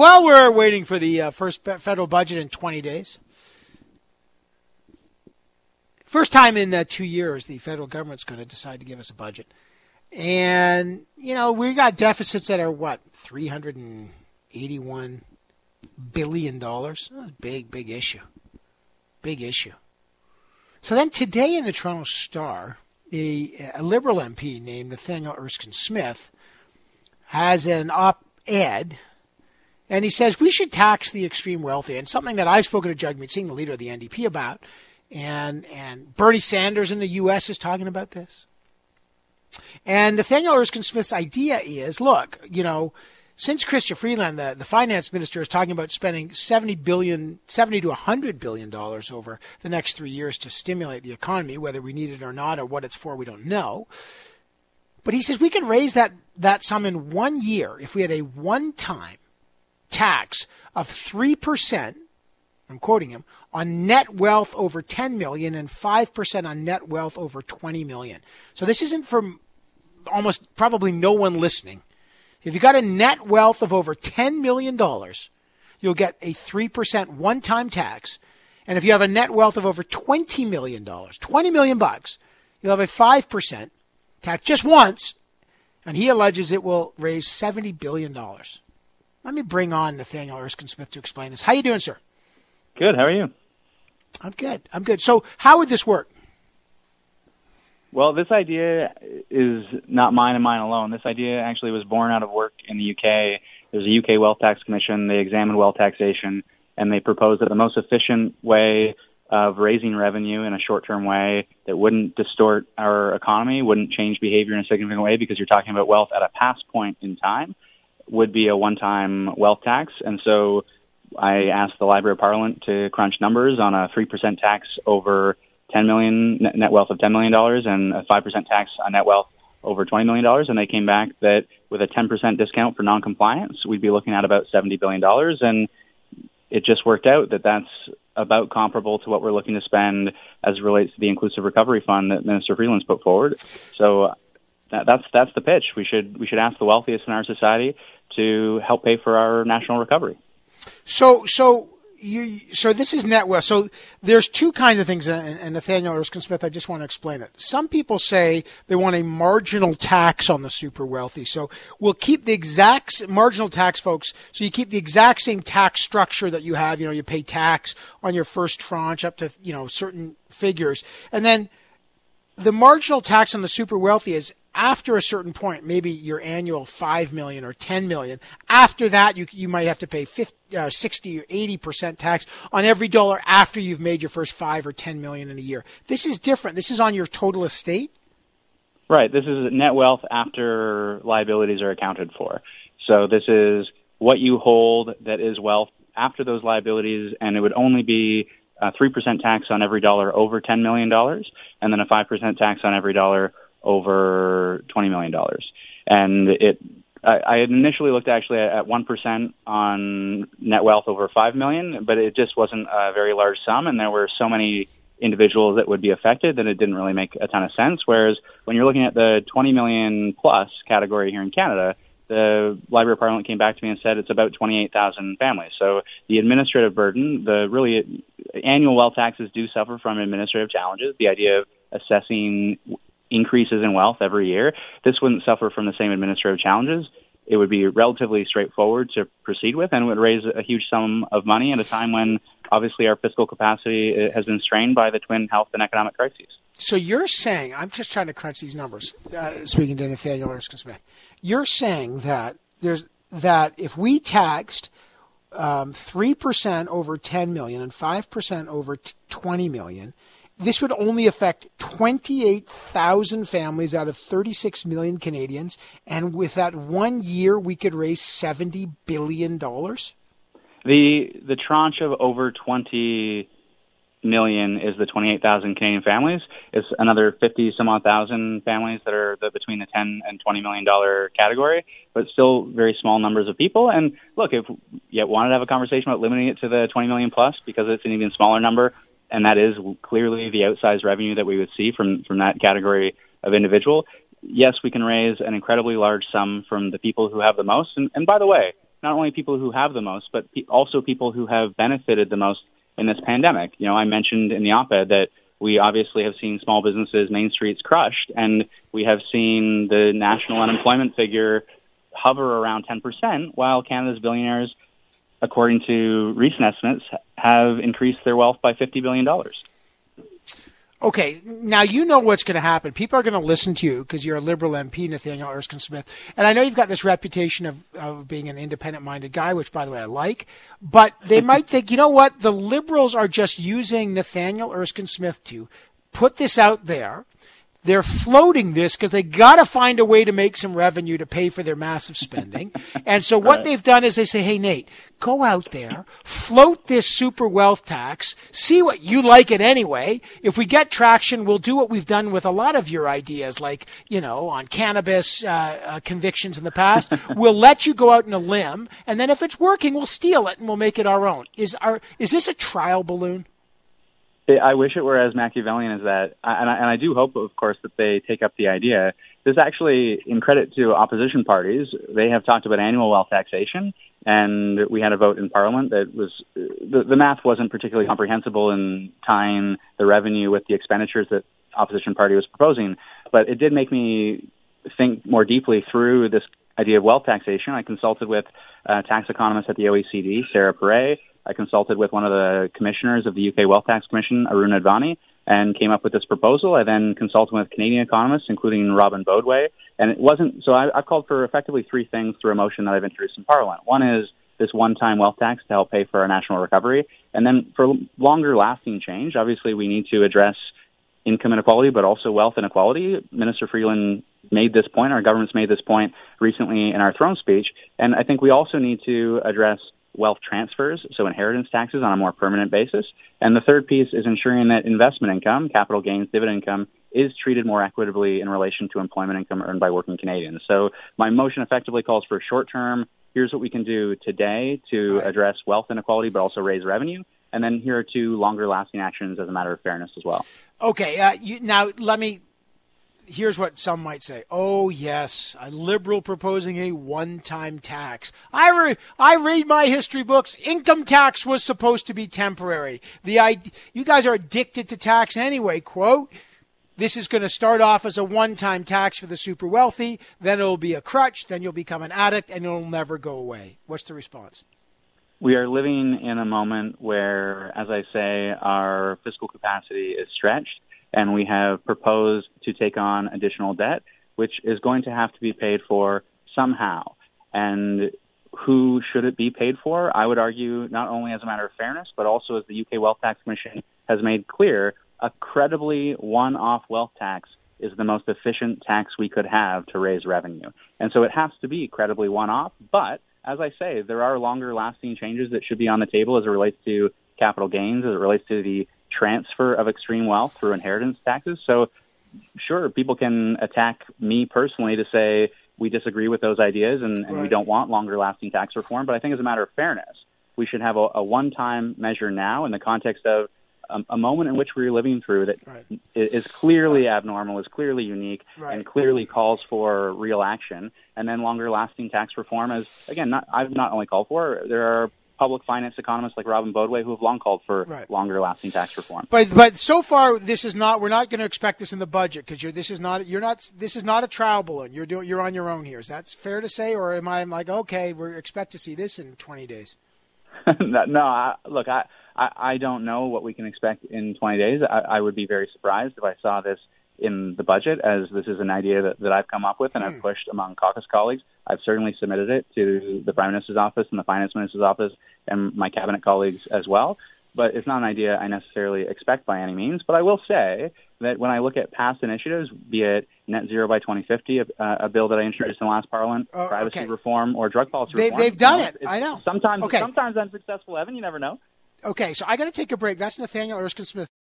Well, we're waiting for the first federal budget in 20 days. First time in 2 years, the federal government's going to decide to give us a budget. And, we got deficits that are, $381 billion? That's a big issue. Big issue. So then today in the Toronto Star, a Liberal MP named Nathaniel Erskine Smith has an op-ed, and he says we should tax the extreme wealthy, and something that I've spoken to Jagmeet Singh, the leader of the NDP, about, and Bernie Sanders in the U.S. is talking about this. And Nathaniel Erskine Smith's idea is, look, since Chrystia Freeland, the finance minister, is talking about spending $70 to $100 billion over the next 3 years to stimulate the economy, whether we need it or not, or what it's for, we don't know. But he says we can raise that sum in 1 year if we had a one-time tax of 3%, I'm quoting him, on net wealth over 10 million and 5% on net wealth over 20 million. So this isn't for almost probably no one listening. If you got a net wealth of over $10 million, you'll get a 3% one-time tax. And if you have a net wealth of over $20 million, $20 million bucks, you'll have a 5% tax just once. And he alleges it will raise $70 billion. Let me bring on Nathaniel Erskine Smith to explain this. How you doing, sir? Good. How are you? I'm good. So how would this work? Well, this idea is not mine and mine alone. This idea actually was born out of work in the UK. There's a UK Wealth Tax Commission. They examined wealth taxation, and they proposed that the most efficient way of raising revenue in a short-term way that wouldn't distort our economy, wouldn't change behavior in a significant way because you're talking about wealth at a past point in time, would be a one-time wealth tax. And so I asked the Library of Parliament to crunch numbers on a 3% tax over 10 million, net wealth of $10 million, and a 5% tax on net wealth over $20 million. And they came back that with a 10% discount for noncompliance, we'd be looking at about $70 billion. And it just worked out that that's about comparable to what we're looking to spend as it relates to the Inclusive Recovery Fund that Minister Freeland's put forward. So that's the pitch. We should ask the wealthiest in our society to help pay for our national recovery. So this is net wealth. So there's two kinds of things, and Nathaniel Erskine Smith, I just want to explain it. Some people say they want a marginal tax on the super wealthy. So we'll keep the exact marginal tax, folks. So you keep the exact same tax structure that you have. You pay tax on your first tranche up to, certain figures. And then the marginal tax on the super wealthy is after a certain point, maybe your annual 5 million or 10 million. After that, you might have to pay 60 or 80% tax on every dollar after you've made your first 5 or 10 million in a year. This is different. This is on your total estate. Right. This is net wealth after liabilities are accounted for. So this is what you hold that is wealth after those liabilities, and it would only be a 3% tax on every dollar over $10 million, and then a 5% tax on every dollar over $20 million. And I had initially looked actually at 1% on net wealth over $5 million, but it just wasn't a very large sum, and there were so many individuals that would be affected that it didn't really make a ton of sense. Whereas when you're looking at the 20 million plus category here in Canada, the Library of Parliament came back to me and said it's about 28,000 families. So the administrative burden, the really annual wealth taxes do suffer from administrative challenges. The idea of assessing increases in wealth every year, this wouldn't suffer from the same administrative challenges. It would be relatively straightforward to proceed with, and would raise a huge sum of money at a time when obviously our fiscal capacity has been strained by the twin health and economic crises. So you're saying, I'm just trying to crunch these numbers, speaking to Nathaniel Erskine Smith, you're saying that that if we taxed 3% over 10 million and 5% over 20 million, this would only affect 28,000 families out of 36 million Canadians, and with that 1 year, we could raise $70 billion? The tranche of over 20 million is the 28,000 Canadian families. It's another 50-some-odd thousand families that are between the $10 and $20 million category, but still very small numbers of people. And look, if you wanted to have a conversation about limiting it to the 20 million plus, because it's an even smaller number, and that is clearly the outsized revenue that we would see from that category of individual, yes, we can raise an incredibly large sum from the people who have the most. And by the way, not only people who have the most, but also people who have benefited the most in this pandemic. I mentioned in the op-ed that we obviously have seen small businesses, main streets crushed, and we have seen the national unemployment figure hover around 10%, while Canada's billionaires, according to recent estimates, have increased their wealth by $50 billion. Okay, now you know what's going to happen. People are going to listen to you because you're a Liberal MP, Nathaniel Erskine-Smith. And I know you've got this reputation of being an independent-minded guy, which, by the way, I like. But they might think, you know what, the Liberals are just using Nathaniel Erskine-Smith to put this out there. They're floating this because they got to find a way to make some revenue to pay for their massive spending. And so what they've done is they say, hey, Nate, go out there, float this super wealth tax, see what you like it anyway. If we get traction, we'll do what we've done with a lot of your ideas, like, on cannabis convictions in the past. We'll let you go out on a limb, and then if it's working, we'll steal it and we'll make it our own. Is this a trial balloon? I wish it were as Machiavellian as that, and I do hope, of course, that they take up the idea. This actually, in credit to opposition parties, they have talked about annual wealth taxation, and we had a vote in Parliament that was the math wasn't particularly comprehensible in tying the revenue with the expenditures that opposition party was proposing, but it did make me think more deeply through this idea of wealth taxation. I consulted with tax economist at the OECD, Sarah Perret. I consulted with one of the commissioners of the UK Wealth Tax Commission, Arun Advani, and came up with this proposal. I then consulted with Canadian economists, including Robin Bodway. And it wasn't, so I've called for effectively three things through a motion that I've introduced in Parliament. One is this one-time wealth tax to help pay for our national recovery. And then for longer lasting change, obviously we need to address income inequality, but also wealth inequality. Minister Freeland made this point, our government's made this point recently in our throne speech. And I think we also need to address wealth transfers, so inheritance taxes on a more permanent basis. And the third piece is ensuring that investment income, capital gains, dividend income, is treated more equitably in relation to employment income earned by working Canadians. So my motion effectively calls for short-term, here's what we can do today to address wealth inequality, but also raise revenue. And then here are two longer-lasting actions as a matter of fairness as well. Okay, now let me... Here's what some might say. Oh, yes, a Liberal proposing a one-time tax. I read my history books. Income tax was supposed to be temporary. You guys are addicted to tax anyway, quote. This is going to start off as a one-time tax for the super wealthy. Then it'll be a crutch. Then you'll become an addict, and it'll never go away. What's the response? We are living in a moment where, as I say, our fiscal capacity is stretched. And we have proposed to take on additional debt, which is going to have to be paid for somehow. And who should it be paid for? I would argue not only as a matter of fairness, but also as the UK Wealth Tax Commission has made clear, a credibly one-off wealth tax is the most efficient tax we could have to raise revenue. And so it has to be credibly one-off. But as I say, there are longer-lasting changes that should be on the table as it relates to capital gains, as it relates to the transfer of extreme wealth through inheritance taxes. So sure, people can attack me personally to say we disagree with those ideas and we don't want longer lasting tax reform. But I think as a matter of fairness, we should have a one-time measure now in the context of a moment in which we're living through that is clearly abnormal, is clearly unique, and clearly calls for real action. And then longer lasting tax reform, as again, I've not only called for, there are public finance economists like Robin Bodway who have long called for longer lasting tax reform. But so far this is not. We're not going to expect this in the budget because this is not a trial balloon. You're on your own here. Is that fair to say, or am I like okay? We expect to see this in 20 days. No, look, I don't know what we can expect in 20 days. I would be very surprised if I saw this in the budget, as this is an idea that I've come up with and I've pushed among caucus colleagues. I've certainly submitted it to the Prime Minister's office and the Finance Minister's office and my cabinet colleagues as well. But it's not an idea I necessarily expect by any means. But I will say that when I look at past initiatives, be it net zero by 2050, a bill that I introduced in the last Parliament, privacy reform, or drug policy reform. They've done it. I know. Sometimes unsuccessful, Evan. You never know. Okay, so I got to take a break. That's Nathaniel Erskine-Smith.